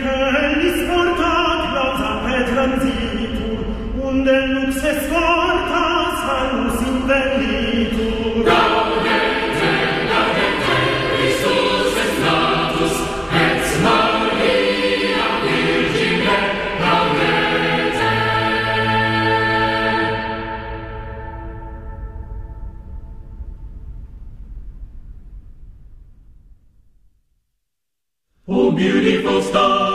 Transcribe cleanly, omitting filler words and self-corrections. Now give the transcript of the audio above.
Kellis portat lausa petram zitur, unde lux es forta salus invenditur. Gaudete, Christus est natus, et Maria Virgine, gaudete. O beautiful star,